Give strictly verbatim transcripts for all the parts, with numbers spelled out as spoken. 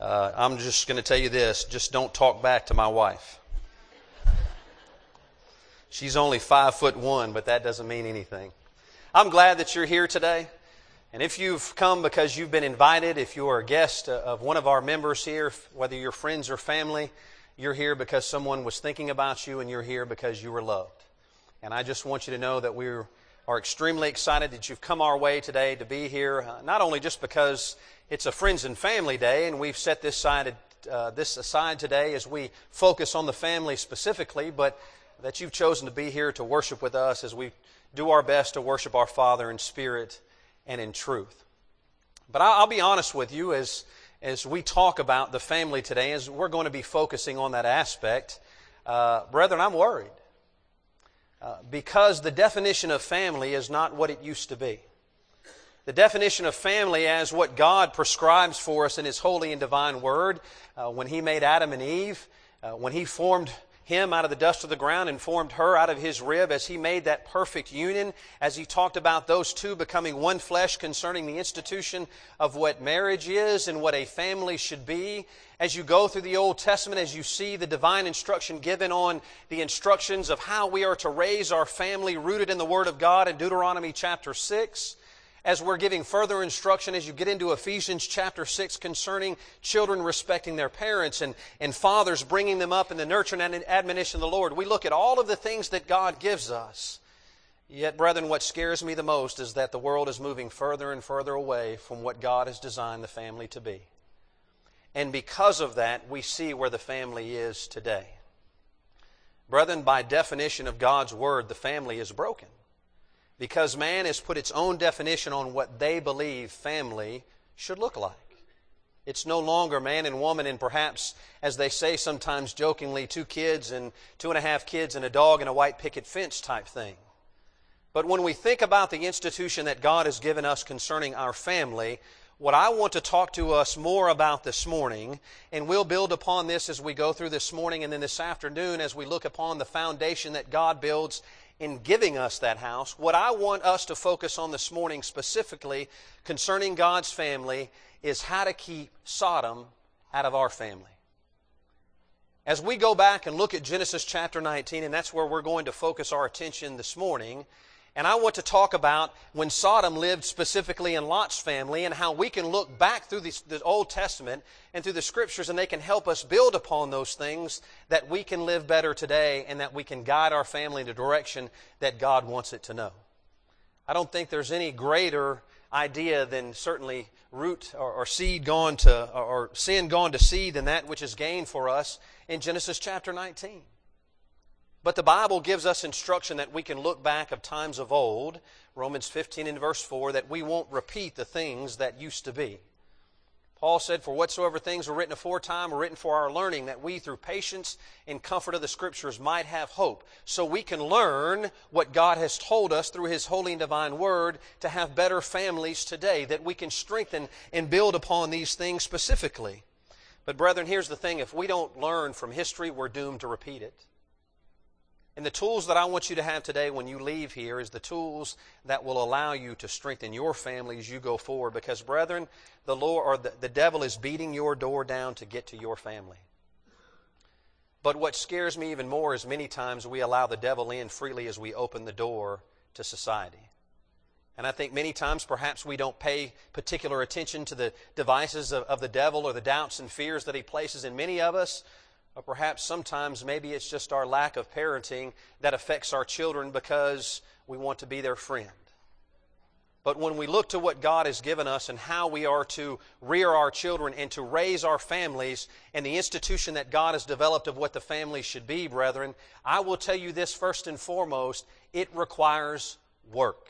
Uh, I'm just going to tell you this, just don't talk back to my wife. She's only five foot one, but that doesn't mean anything. I'm glad that you're here today. And if you've come because you've been invited, if you're a guest of one of our members here, whether you're friends or family, you're here because someone was thinking about you, and you're here because you were loved. And I just want you to know that we are extremely excited that you've come our way today to be here, uh, not only just because it's a Friends and Family Day, and we've set this aside, uh, this aside today as we focus on the family specifically, but that you've chosen to be here to worship with us as we do our best to worship our Father in spirit and in truth. But I'll be honest with you, as as we talk about the family today, as we're going to be focusing on that aspect, uh, brethren, I'm worried. Uh, because the definition of family is not what it used to be. The definition of family as what God prescribes for us in His holy and divine Word, uh, when He made Adam and Eve, uh, when He formed him out of the dust of the ground and formed her out of his rib, as He made that perfect union, as He talked about those two becoming one flesh concerning the institution of what marriage is and what a family should be. As you go through the Old Testament, as you see the divine instruction given on the instructions of how we are to raise our family rooted in the Word of God in Deuteronomy chapter six, as we're giving further instruction as you get into Ephesians chapter six concerning children respecting their parents and, and fathers bringing them up in the nurture and admonition of the Lord. We look at all of the things that God gives us. Yet, brethren, what scares me the most is that the world is moving further and further away from what God has designed the family to be. And because of that, we see where the family is today. Brethren, by definition of God's Word, the family is broken. Because man has put its own definition on what they believe family should look like. It's no longer man and woman and perhaps, as they say sometimes jokingly, two kids and two and a half kids and a dog and a white picket fence type thing. But when we think about the institution that God has given us concerning our family, what I want to talk to us more about this morning, and we'll build upon this as we go through this morning and then this afternoon as we look upon the foundation that God builds in giving us that house, what I want us to focus on this morning specifically concerning God's family is how to keep Sodom out of our family. As we go back and look at Genesis chapter nineteen, and that's where we're going to focus our attention this morning, and I want to talk about when Sodom lived specifically in Lot's family and how we can look back through the, the Old Testament and through the Scriptures, and they can help us build upon those things that we can live better today and that we can guide our family in the direction that God wants it to know. I don't think there's any greater idea than certainly root or, or seed gone to, or, or sin gone to seed than that which is gained for us in Genesis chapter nineteen. But the Bible gives us instruction that we can look back of times of old, Romans fifteen and verse four, that we won't repeat the things that used to be. Paul said, "For whatsoever things were written aforetime were written for our learning, that we through patience and comfort of the Scriptures might have hope." So we can learn what God has told us through His holy and divine Word to have better families today, that we can strengthen and build upon these things specifically. But brethren, here's the thing. If we don't learn from history, we're doomed to repeat it. And the tools that I want you to have today when you leave here is the tools that will allow you to strengthen your family as you go forward. Because, brethren, the Lord or the, the devil is beating your door down to get to your family. But what scares me even more is many times we allow the devil in freely as we open the door to society. And I think many times perhaps we don't pay particular attention to the devices of, of the devil or the doubts and fears that he places in many of us. Or perhaps sometimes maybe it's just our lack of parenting that affects our children because we want to be their friend. But when we look to what God has given us and how we are to rear our children and to raise our families and the institution that God has developed of what the family should be, brethren, I will tell you this first and foremost, it requires work.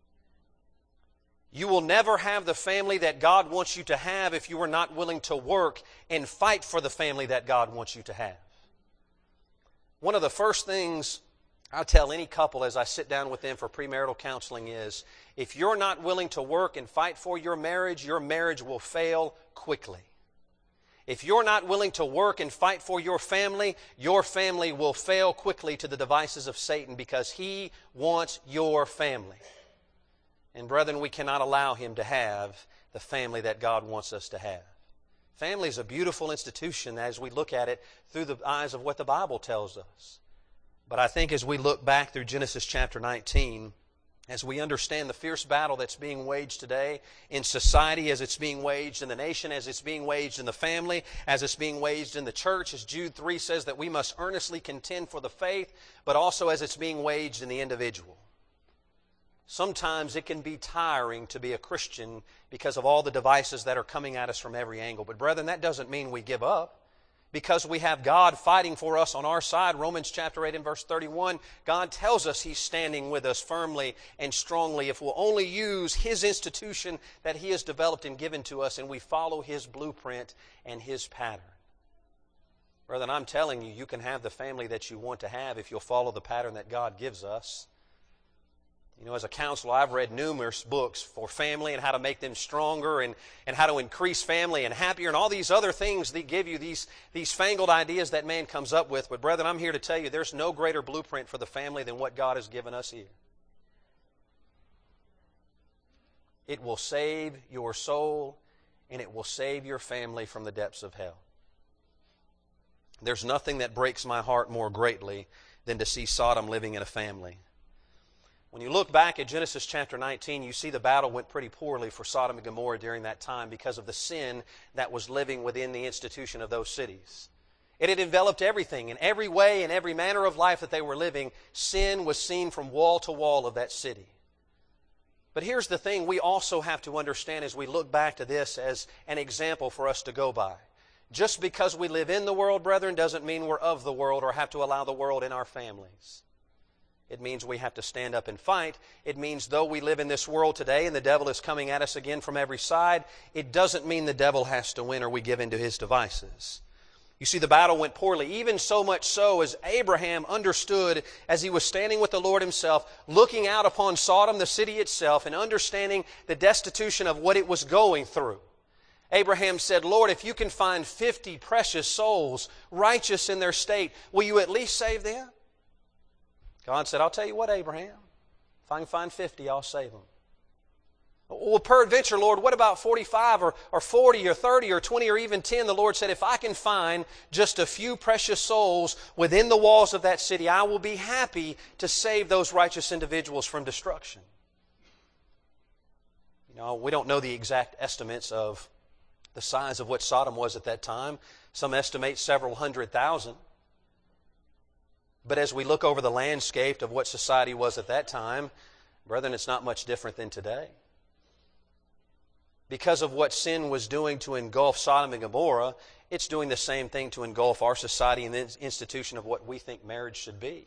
You will never have the family that God wants you to have if you are not willing to work and fight for the family that God wants you to have. One of the first things I tell any couple as I sit down with them for premarital counseling is, if you're not willing to work and fight for your marriage, your marriage will fail quickly. If you're not willing to work and fight for your family, your family will fail quickly to the devices of Satan because he wants your family. And brethren, we cannot allow him to have the family that God wants us to have. Family is a beautiful institution as we look at it through the eyes of what the Bible tells us. But I think as we look back through Genesis chapter nineteen, as we understand the fierce battle that's being waged today in society, as it's being waged in the nation, as it's being waged in the family, as it's being waged in the church, as Jude three says that we must earnestly contend for the faith, but also as it's being waged in the individual. Sometimes it can be tiring to be a Christian because of all the devices that are coming at us from every angle. But brethren, that doesn't mean we give up. Because we have God fighting for us on our side, Romans chapter eight and verse thirty-one, God tells us He's standing with us firmly and strongly if we'll only use His institution that He has developed and given to us, and we follow His blueprint and His pattern. Brethren, I'm telling you, you can have the family that you want to have if you'll follow the pattern that God gives us. You know, as a counselor, I've read numerous books for family and how to make them stronger and, and how to increase family and happier and all these other things that give you these, these fangled ideas that man comes up with. But brethren, I'm here to tell you there's no greater blueprint for the family than what God has given us here. It will save your soul and it will save your family from the depths of hell. There's nothing that breaks my heart more greatly than to see Sodom living in a family. When you look back at Genesis chapter nineteen, you see the battle went pretty poorly for Sodom and Gomorrah during that time because of the sin that was living within the institution of those cities. It had enveloped everything. In every way, in every manner of life that they were living, sin was seen from wall to wall of that city. But here's the thing we also have to understand as we look back to this as an example for us to go by. Just because we live in the world, brethren, doesn't mean we're of the world or have to allow the world in our families. It means we have to stand up and fight. It means though we live in this world today and the devil is coming at us again from every side, it doesn't mean the devil has to win or we give in to his devices. You see, the battle went poorly, even so much so as Abraham understood as he was standing with the Lord Himself, looking out upon Sodom, the city itself, and understanding the destitution of what it was going through. Abraham said, Lord, if you can find fifty precious souls righteous in their state, will you at least save them? God said, I'll tell you what, Abraham, if I can find fifty, I'll save them. Well, peradventure, Lord, what about forty-five or, or forty or thirty or twenty or even ten? The Lord said, if I can find just a few precious souls within the walls of that city, I will be happy to save those righteous individuals from destruction. You know, we don't know the exact estimates of the size of what Sodom was at that time. Some estimate several hundred thousand. But as we look over the landscape of what society was at that time, brethren, it's not much different than today. Because of what sin was doing to engulf Sodom and Gomorrah, it's doing the same thing to engulf our society and the institution of what we think marriage should be.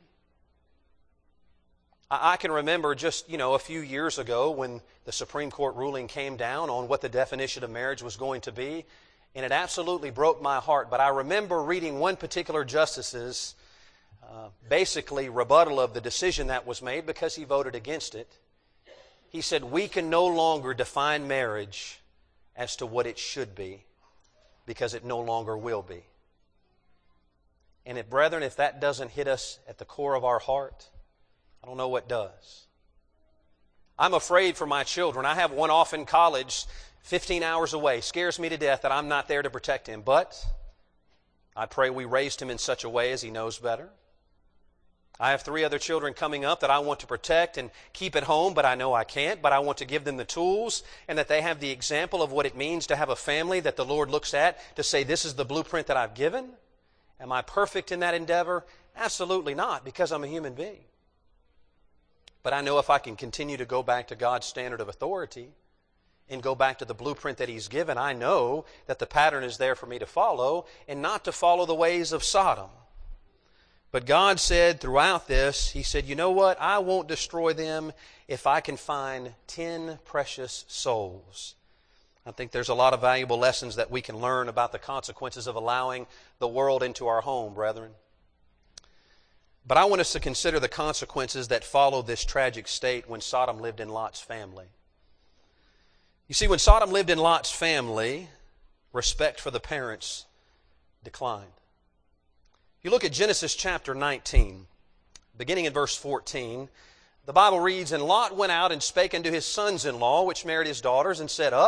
I can remember just, you know, a few years ago when the Supreme Court ruling came down on what the definition of marriage was going to be, and it absolutely broke my heart. But I remember reading one particular justice's Uh, basically rebuttal of the decision that was made because he voted against it. He said, we can no longer define marriage as to what it should be because it no longer will be. And if, brethren, if that doesn't hit us at the core of our heart, I don't know what does. I'm afraid for my children. I have one off in college, fifteen hours away. Scares me to death that I'm not there to protect him. But I pray we raised him in such a way as he knows better. I have three other children coming up that I want to protect and keep at home, but I know I can't. But I want to give them the tools and that they have the example of what it means to have a family that the Lord looks at to say, this is the blueprint that I've given. Am I perfect in that endeavor? Absolutely not, because I'm a human being. But I know if I can continue to go back to God's standard of authority and go back to the blueprint that He's given, I know that the pattern is there for me to follow and not to follow the ways of Sodom. But God said throughout this, He said, you know what? I won't destroy them if I can find ten precious souls. I think there's a lot of valuable lessons that we can learn about the consequences of allowing the world into our home, brethren. But I want us to consider the consequences that followed this tragic state when Sodom lived in Lot's family. You see, when Sodom lived in Lot's family, respect for the parents declined. You look at Genesis chapter nineteen, beginning in verse fourteen, the Bible reads, and Lot went out and spake unto his sons-in-law, which married his daughters, and said, Up,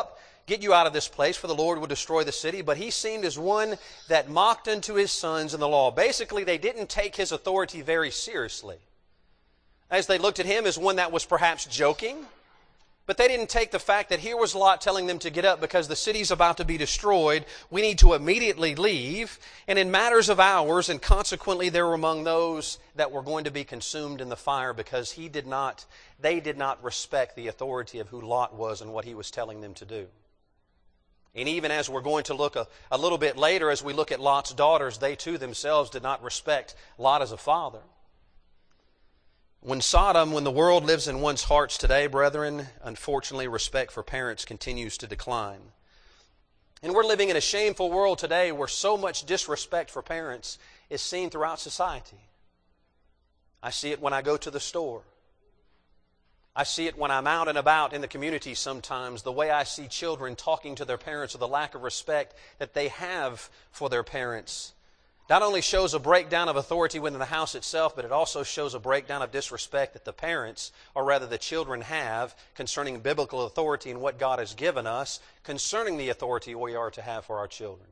get you out of this place, for the Lord will destroy the city. But he seemed as one that mocked unto his sons in the law. Basically, they didn't take his authority very seriously. As they looked at him as one that was perhaps joking, but they didn't take the fact that here was Lot telling them to get up because the city's about to be destroyed. We need to immediately leave. And in matters of hours, and consequently they were among those that were going to be consumed in the fire because he did not, they did not respect the authority of who Lot was and what he was telling them to do. And even as we're going to look a, a little bit later, as we look at Lot's daughters, they too themselves did not respect Lot as a father. When Sodom, when the world lives in one's hearts today, brethren, unfortunately, respect for parents continues to decline. And we're living in a shameful world today where so much disrespect for parents is seen throughout society. I see it when I go to the store. I see it when I'm out and about in the community sometimes, the way I see children talking to their parents, or the lack of respect that they have for their parents. Not only shows a breakdown of authority within the house itself, but it also shows a breakdown of disrespect that the parents, or rather the children, have concerning biblical authority and what God has given us concerning the authority we are to have for our children.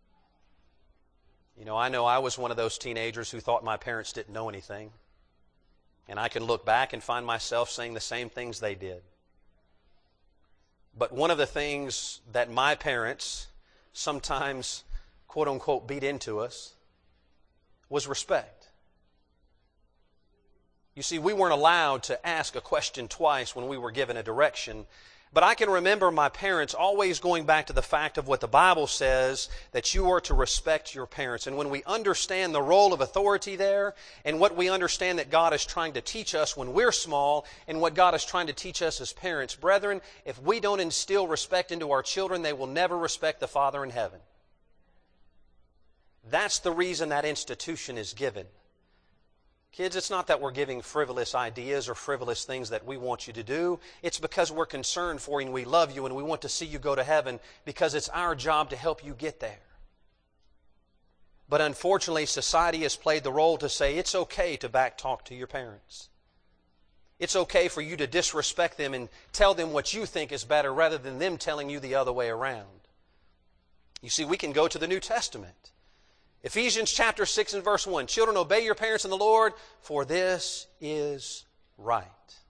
You know, I know I was one of those teenagers who thought my parents didn't know anything. And I can look back and find myself saying the same things they did. But one of the things that my parents sometimes, quote unquote, beat into us was respect. You see, we weren't allowed to ask a question twice when we were given a direction. But I can remember my parents always going back to the fact of what the Bible says, that you are to respect your parents. And when we understand the role of authority there, and what we understand that God is trying to teach us when we're small, and what God is trying to teach us as parents, brethren, if we don't instill respect into our children, they will never respect the Father in heaven. That's the reason that institution is given. Kids, it's not that we're giving frivolous ideas or frivolous things that we want you to do. It's because we're concerned for you and we love you and we want to see you go to heaven, because it's our job to help you get there. But unfortunately, society has played the role to say it's okay to backtalk to your parents. It's okay for you to disrespect them and tell them what you think is better rather than them telling you the other way around. You see, we can go to the New Testament. Ephesians chapter six and verse one. Children, obey your parents in the Lord, for this is right.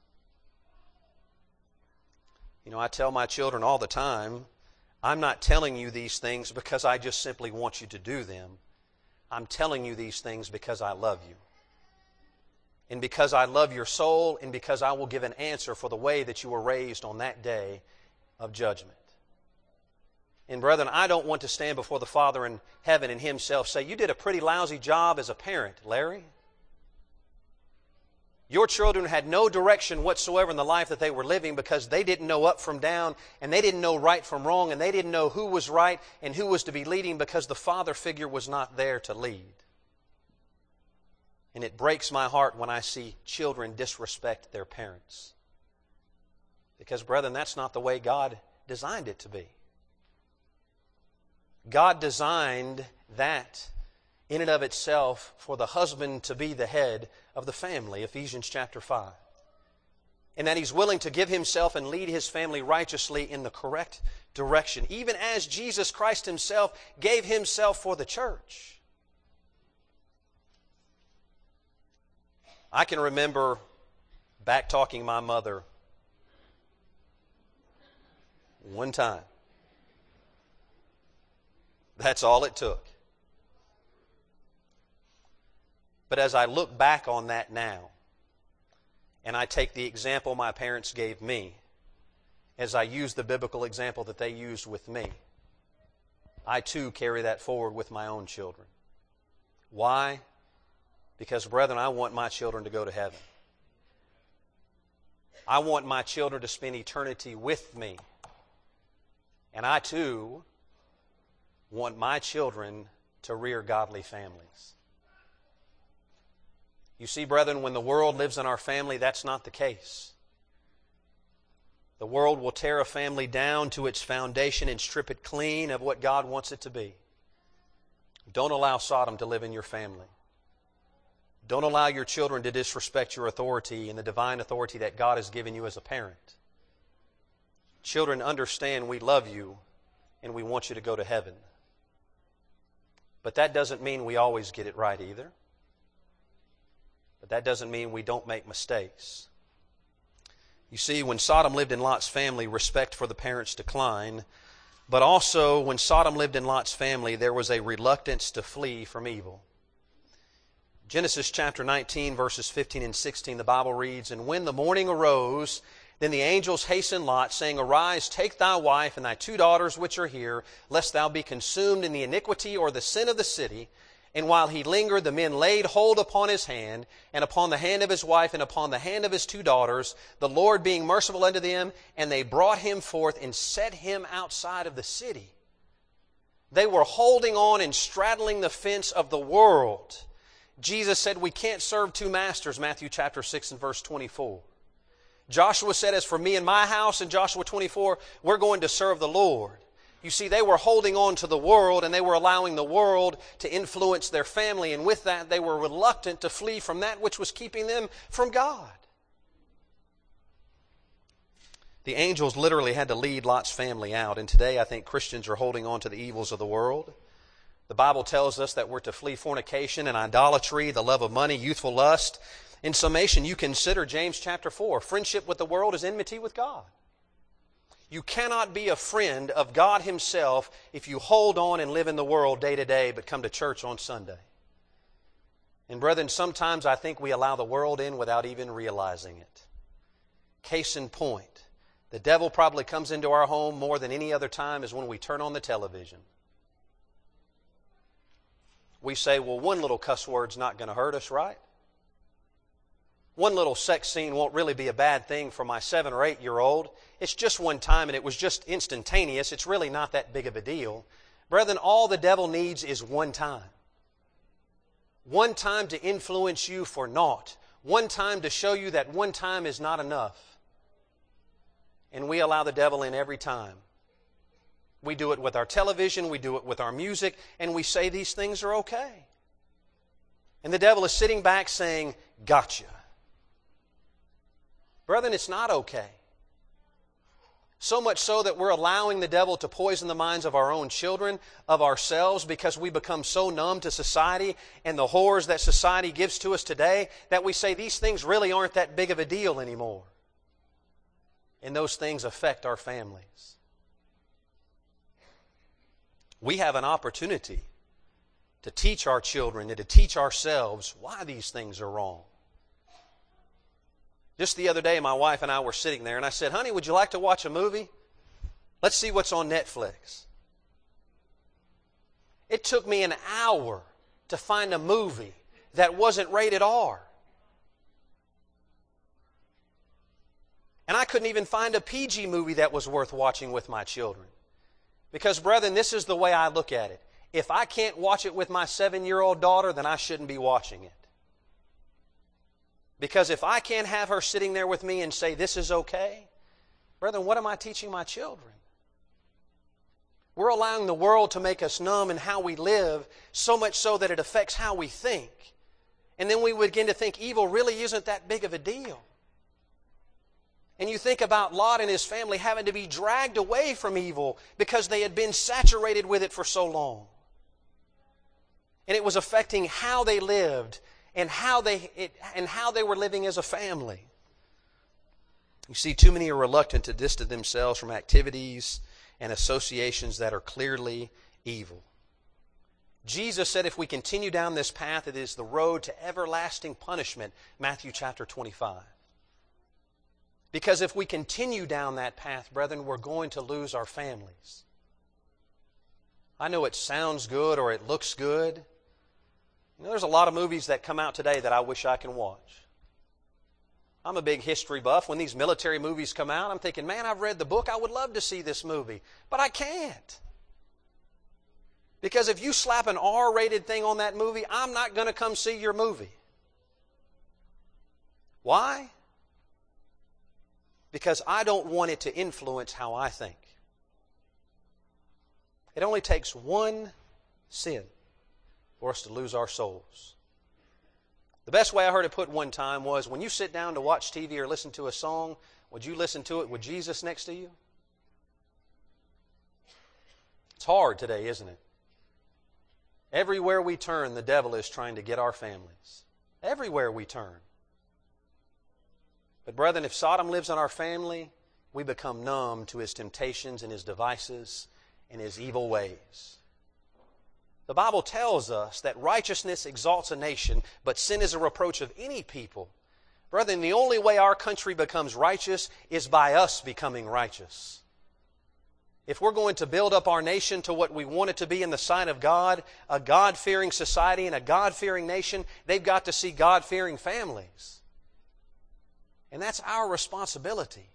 You know, I tell my children all the time, I'm not telling you these things because I just simply want you to do them. I'm telling you these things because I love you. And because I love your soul, and because I will give an answer for the way that you were raised on that day of judgment. And brethren, I don't want to stand before the Father in heaven and Himself say, you did a pretty lousy job as a parent, Larry. Your children had no direction whatsoever in the life that they were living because they didn't know up from down, and they didn't know right from wrong, and they didn't know who was right and who was to be leading because the father figure was not there to lead. And it breaks my heart when I see children disrespect their parents. Because, brethren, that's not the way God designed it to be. God designed that in and of itself for the husband to be the head of the family, Ephesians chapter five. And that he's willing to give himself and lead his family righteously in the correct direction, even as Jesus Christ Himself gave Himself for the church. I can remember back-talking my mother one time. That's all it took. But as I look back on that now, and I take the example my parents gave me, as I use the biblical example that they used with me, I too carry that forward with my own children. Why? Because, brethren, I want my children to go to heaven. I want my children to spend eternity with me. And I too want my children to rear godly families. You see, brethren, when the world lives in our family, that's not the case. The world will tear a family down to its foundation and strip it clean of what God wants it to be. Don't allow Sodom to live in your family. Don't allow your children to disrespect your authority and the divine authority that God has given you as a parent. Children, understand we love you and we want you to go to heaven. But that doesn't mean we always get it right either. But that doesn't mean we don't make mistakes. You see, when Sodom lived in Lot's family, respect for the parents declined. But also, when Sodom lived in Lot's family, there was a reluctance to flee from evil. Genesis chapter nineteen, verses fifteen and sixteen, the Bible reads, "And when the morning arose, then the angels hastened Lot, saying, Arise, take thy wife and thy two daughters which are here, lest thou be consumed in the iniquity or the sin of the city. And while he lingered, the men laid hold upon his hand, and upon the hand of his wife, and upon the hand of his two daughters, the Lord being merciful unto them, and they brought him forth and set him outside of the city." They were holding on and straddling the fence of the world. Jesus said we can't serve two masters, Matthew chapter six and verse twenty-four. Joshua said, as for me and my house, in Joshua twenty-four, we're going to serve the Lord. You see, they were holding on to the world, and they were allowing the world to influence their family, and with that they were reluctant to flee from that which was keeping them from God. The angels literally had to lead Lot's family out, and today I think Christians are holding on to the evils of the world. The Bible tells us that we're to flee fornication and idolatry, the love of money, youthful lust. In summation, you consider James chapter four, friendship with the world is enmity with God. You cannot be a friend of God Himself if you hold on and live in the world day to day but come to church on Sunday. And brethren, sometimes I think we allow the world in without even realizing it. Case in point, the devil probably comes into our home more than any other time is when we turn on the television. We say, well, one little cuss word's not going to hurt us, right? One little sex scene won't really be a bad thing for my seven or eight year old. It's just one time and it was just instantaneous. It's really not that big of a deal. Brethren, all the devil needs is one time. One time to influence you for naught. One time to show you that one time is not enough. And we allow the devil in every time. We do it with our television, we do it with our music, and we say these things are okay. And the devil is sitting back saying, gotcha. Brethren, it's not okay. So much so that we're allowing the devil to poison the minds of our own children, of ourselves, because we become so numb to society and the horrors that society gives to us today that we say these things really aren't that big of a deal anymore. And those things affect our families. We have an opportunity to teach our children and to teach ourselves why these things are wrong. Just the other day, my wife and I were sitting there, and I said, honey, would you like to watch a movie? Let's see what's on Netflix. It took me an hour to find a movie that wasn't rated R. And I couldn't even find a P G movie that was worth watching with my children. Because, brethren, this is the way I look at it. If I can't watch it with my seven-year-old daughter, then I shouldn't be watching it. Because if I can't have her sitting there with me and say, this is okay, brethren, what am I teaching my children? We're allowing the world to make us numb in how we live, so much so that it affects how we think. And then we begin to think evil really isn't that big of a deal. And you think about Lot and his family having to be dragged away from evil because they had been saturated with it for so long. And it was affecting how they lived and how they it, and how they were living as a family. You see, too many are reluctant to distance themselves from activities and associations that are clearly evil. Jesus said if we continue down this path, it is the road to everlasting punishment, Matthew chapter twenty-five. Because if we continue down that path, brethren, we're going to lose our families. I know it sounds good or it looks good. You know, there's a lot of movies that come out today that I wish I can watch. I'm a big history buff. When these military movies come out, I'm thinking, man, I've read the book. I would love to see this movie. But I can't. Because if you slap an R-rated thing on that movie, I'm not going to come see your movie. Why? Because I don't want it to influence how I think. It only takes one sin for us to lose our souls. The best way I heard it put one time was, when you sit down to watch T V or listen to a song, would you listen to it with Jesus next to you? It's hard today, isn't it? Everywhere we turn, the devil is trying to get our families. Everywhere we turn. But brethren, if Sodom lives in our family, we become numb to his temptations and his devices and his evil ways. The Bible tells us that righteousness exalts a nation, but sin is a reproach of any people. Brethren, the only way our country becomes righteous is by us becoming righteous. If we're going to build up our nation to what we want it to be in the sight of God, a God-fearing society and a God-fearing nation, they've got to see God-fearing families. And that's our responsibility.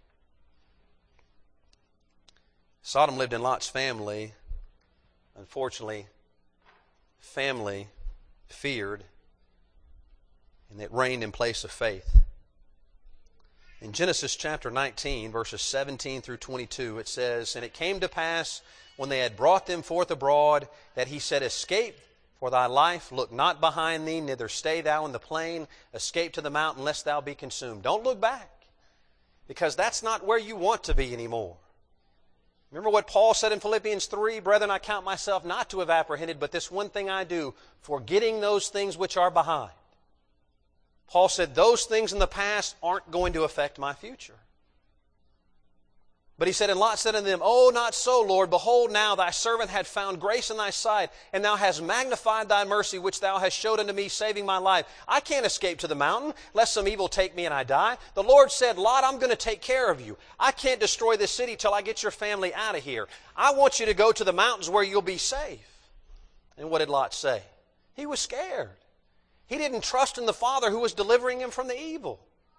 Sodom lived in Lot's family. Unfortunately, family feared, and it reigned in place of faith. In Genesis chapter nineteen, verses seventeen through twenty-two, it says, "And it came to pass, when they had brought them forth abroad, that he said, Escape for thy life, look not behind thee, neither stay thou in the plain, escape to the mountain, lest thou be consumed." Don't look back, because that's not where you want to be anymore. Remember what Paul said in Philippians three, "Brethren, I count myself not to have apprehended, but this one thing I do, forgetting those things which are behind." Paul said, those things in the past aren't going to affect my future. But he said, and Lot said unto them, "Oh, not so, Lord. Behold, now thy servant had found grace in thy sight, and thou hast magnified thy mercy, which thou hast showed unto me, saving my life. I can't escape to the mountain, lest some evil take me and I die. The Lord said, Lot, I'm going to take care of you. I can't destroy this city till I get your family out of here. I want you to go to the mountains where you'll be safe." And what did Lot say? He was scared. He didn't trust in the Father who was delivering him from the evil.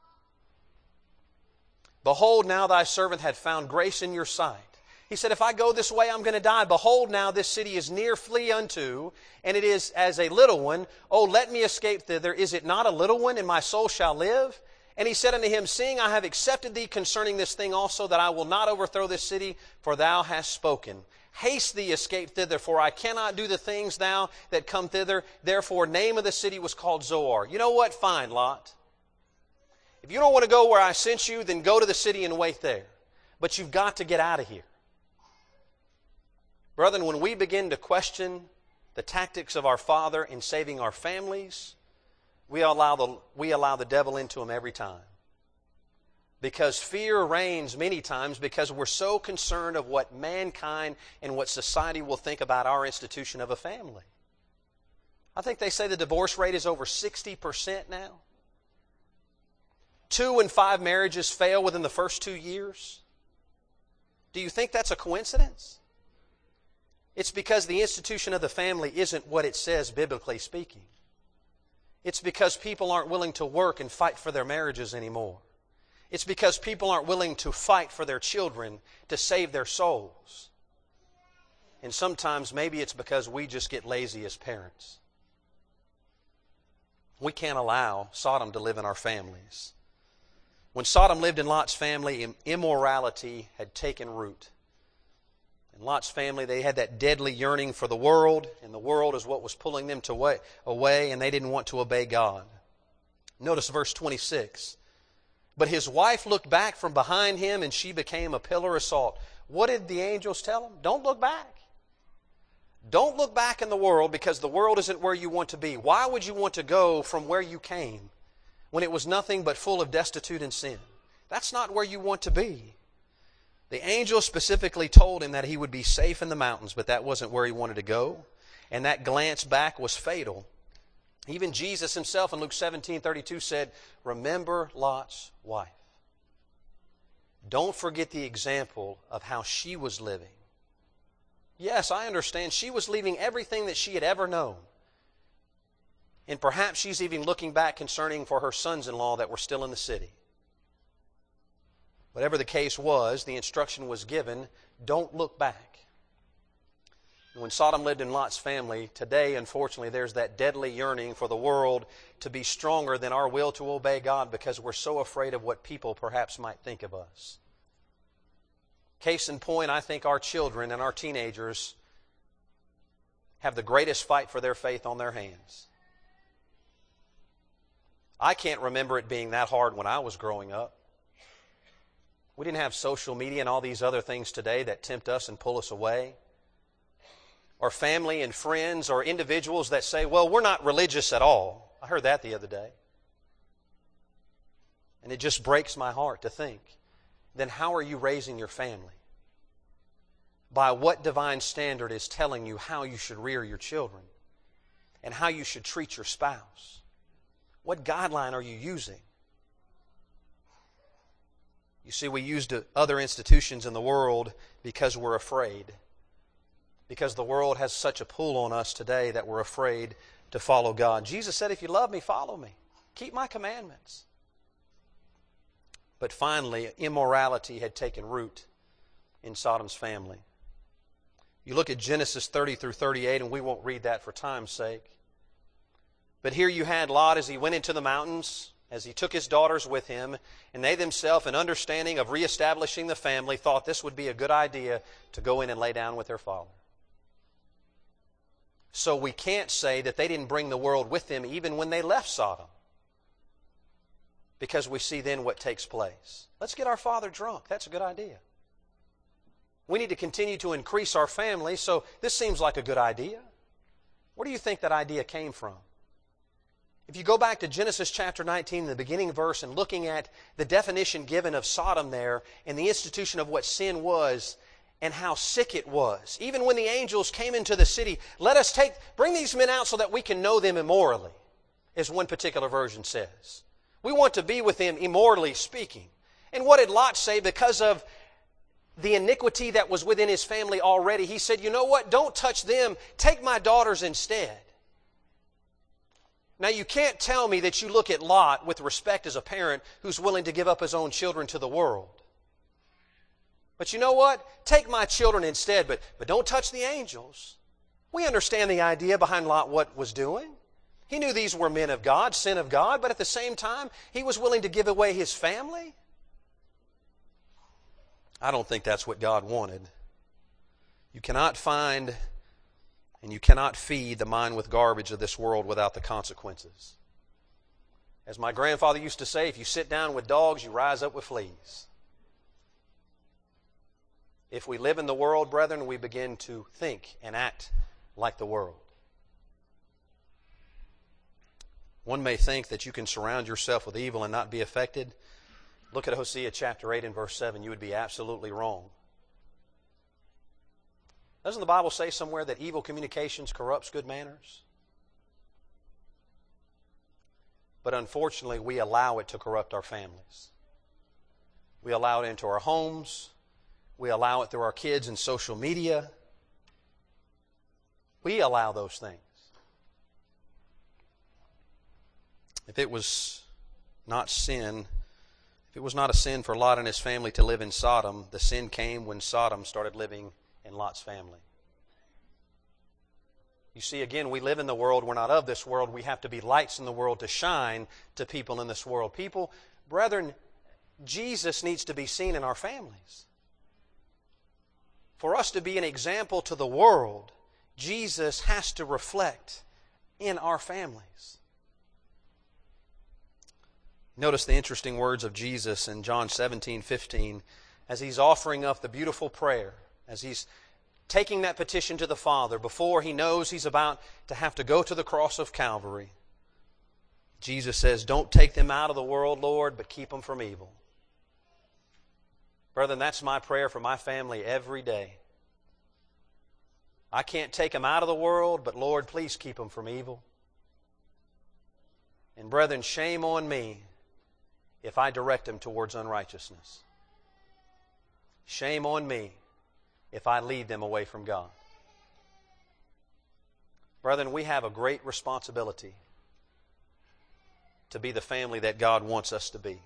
"Behold, now thy servant had found grace in your sight." He said, if I go this way, I'm going to die. "Behold, now this city is near, flee unto, and it is as a little one. Oh, let me escape thither. Is it not a little one, and my soul shall live?" And he said unto him, "Seeing I have accepted thee concerning this thing also, that I will not overthrow this city, for thou hast spoken. Haste thee, escape thither, for I cannot do the things thou that come thither." Therefore, name of the city was called Zoar. You know what? Fine, Lot. If you don't want to go where I sent you, then go to the city and wait there. But you've got to get out of here. Brethren, when we begin to question the tactics of our Father in saving our families, we allow the, we allow the devil into them every time. Because fear reigns many times because we're so concerned of what mankind and what society will think about our institution of a family. I think they say the divorce rate is over sixty percent now. Two in five marriages fail within the first two years. Do you think that's a coincidence? It's because the institution of the family isn't what it says biblically speaking. It's because people aren't willing to work and fight for their marriages anymore. It's because people aren't willing to fight for their children to save their souls. And sometimes maybe it's because we just get lazy as parents. We can't allow Sodom to live in our families. When Sodom lived in Lot's family, immorality had taken root. In Lot's family, they had that deadly yearning for the world, and the world is what was pulling them to way, away, and they didn't want to obey God. Notice verse twenty-six. "But his wife looked back from behind him, and she became a pillar of salt." What did the angels tell him? Don't look back. Don't look back in the world, because the world isn't where you want to be. Why would you want to go from where you came when it was nothing but full of destitute and sin? That's not where you want to be. The angel specifically told him that he would be safe in the mountains, but that wasn't where he wanted to go. And that glance back was fatal. Even Jesus himself in Luke seventeen thirty-two said, "Remember Lot's wife." Don't forget the example of how she was living. Yes, I understand. She was leaving everything that she had ever known. And perhaps she's even looking back concerning for her sons-in-law that were still in the city. Whatever the case was, the instruction was given, don't look back. When Sodom lived in Lot's family, today, unfortunately, there's that deadly yearning for the world to be stronger than our will to obey God because we're so afraid of what people perhaps might think of us. Case in point, I think our children and our teenagers have the greatest fight for their faith on their hands. I can't remember it being that hard when I was growing up. We didn't have social media and all these other things today that tempt us and pull us away. or family and friends or individuals that say, well, we're not religious at all. I heard that the other day. And it just breaks my heart to think, then how are you raising your family? By what divine standard is telling you how you should rear your children and how you should treat your spouse? What guideline are you using? You see, we use other institutions in the world because we're afraid. Because the world has such a pull on us today that we're afraid to follow God. Jesus said, if you love me, follow me. Keep my commandments. But finally, immorality had taken root in Sodom's family. You look at Genesis thirty through thirty-eight, and we won't read that for time's sake. But here you had Lot as he went into the mountains, as he took his daughters with him, and they themselves, in understanding of reestablishing the family, thought this would be a good idea to go in and lay down with their father. So we can't say that they didn't bring the world with them even when they left Sodom. Because we see then what takes place. Let's get our father drunk. That's a good idea. We need to continue to increase our family, so this seems like a good idea. Where do you think that idea came from? If you go back to Genesis chapter nineteen, the beginning verse, and looking at the definition given of Sodom there and the institution of what sin was and how sick it was. Even when the angels came into the city, let us take, bring these men out so that we can know them immorally, as one particular version says. We want to be with them immorally speaking. And what did Lot say? Because of the iniquity that was within his family already, he said, you know what? Don't touch them. Take my daughters instead. Now, you can't tell me that you look at Lot with respect as a parent who's willing to give up his own children to the world. But you know what? Take my children instead, but, but don't touch the angels. We understand the idea behind Lot what was doing. He knew these were men of God, sin of God, but at the same time, he was willing to give away his family. I don't think that's what God wanted. You cannot find and you cannot feed the mind with garbage of this world without the consequences. As my grandfather used to say, if you sit down with dogs, you rise up with fleas. If we live in the world, brethren, we begin to think and act like the world. One may think that you can surround yourself with evil and not be affected. Look at Hosea chapter eight and verse seven. You would be absolutely wrong. Doesn't the Bible say somewhere that evil communications corrupts good manners? But unfortunately, we allow it to corrupt our families. We allow it into our homes. We allow it through our kids and social media. We allow those things. If it was not sin, if it was not a sin for Lot and his family to live in Sodom, the sin came when Sodom started living in Lot's family. You see, again, we live in the world. We're not of this world. We have to be lights in the world to shine to people in this world. People, brethren, Jesus needs to be seen in our families. For us to be an example to the world, Jesus has to reflect in our families. Notice the interesting words of Jesus in John seventeen fifteen as He's offering up the beautiful prayer, as He's taking that petition to the Father before He knows He's about to have to go to the cross of Calvary. Jesus says, don't take them out of the world, Lord, but keep them from evil. Brethren, that's my prayer for my family every day. I can't take them out of the world, but Lord, please keep them from evil. And brethren, shame on me if I direct them towards unrighteousness. Shame on me if I lead them away from God. Brethren, we have a great responsibility to be the family that God wants us to be.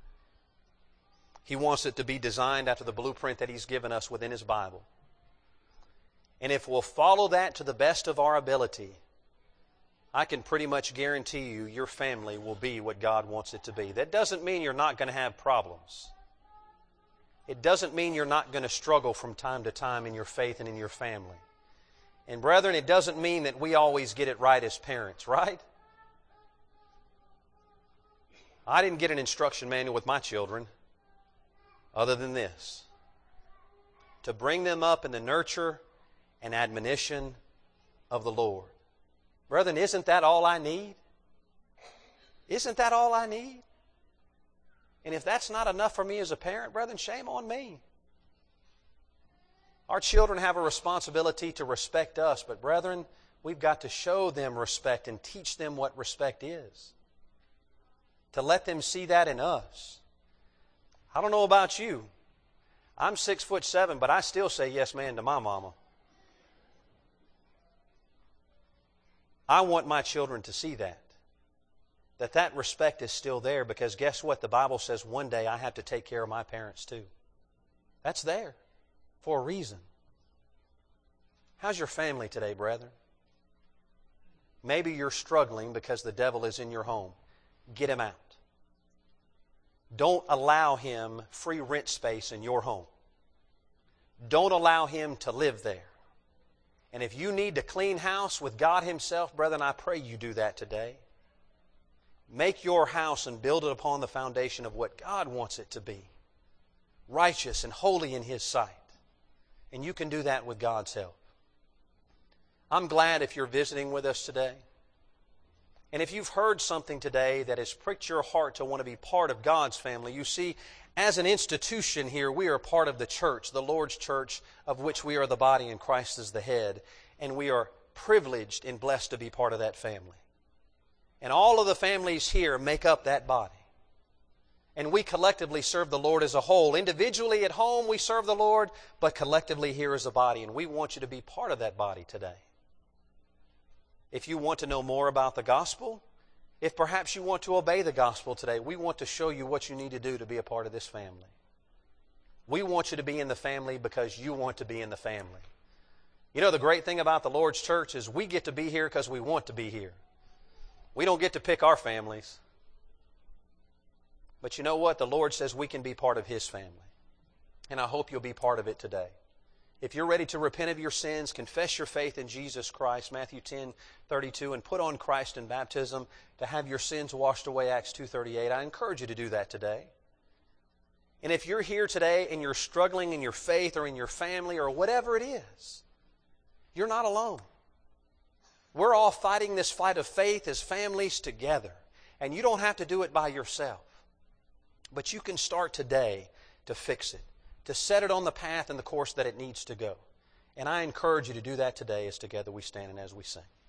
He wants it to be designed after the blueprint that He's given us within His Bible. And if we'll follow that to the best of our ability, I can pretty much guarantee you your family will be what God wants it to be. That doesn't mean you're not going to have problems. It doesn't mean you're not going to struggle from time to time in your faith and in your family. And brethren, it doesn't mean that we always get it right as parents, right? I didn't get an instruction manual with my children other than this: to bring them up in the nurture and admonition of the Lord. Brethren, isn't that all I need? Isn't that all I need? And if that's not enough for me as a parent, brethren, shame on me. Our children have a responsibility to respect us, but brethren, we've got to show them respect and teach them what respect is. To let them see that in us. I don't know about you. I'm six foot seven, but I still say yes, man, to my mama. I want my children to see that. That that respect is still there, because guess what? The Bible says one day I have to take care of my parents too. That's there for a reason. How's your family today, brethren? Maybe you're struggling because the devil is in your home. Get him out. Don't allow him free rent space in your home. Don't allow him to live there. And if you need to clean house with God Himself, brethren, I pray you do that today. Make your house and build it upon the foundation of what God wants it to be. Righteous and holy in His sight. And you can do that with God's help. I'm glad if you're visiting with us today. And if you've heard something today that has pricked your heart to want to be part of God's family, you see, as an institution here, we are part of the church, the Lord's church, of which we are the body and Christ is the head. And we are privileged and blessed to be part of that family. And all of the families here make up that body. And we collectively serve the Lord as a whole. Individually at home we serve the Lord, but collectively here as a body. And we want you to be part of that body today. If you want to know more about the gospel, if perhaps you want to obey the gospel today, we want to show you what you need to do to be a part of this family. We want you to be in the family because you want to be in the family. You know, the great thing about the Lord's church is we get to be here because we want to be here. We don't get to pick our families. But you know what? The Lord says we can be part of His family. And I hope you'll be part of it today. If you're ready to repent of your sins, confess your faith in Jesus Christ, Matthew ten thirty-two, and put on Christ in baptism to have your sins washed away, Acts two thirty-eight, I encourage you to do that today. And if you're here today and you're struggling in your faith or in your family or whatever it is, you're not alone. We're all fighting this fight of faith as families together. And you don't have to do it by yourself. But you can start today to fix it, to set it on the path and the course that it needs to go. And I encourage you to do that today as together we stand and as we sing.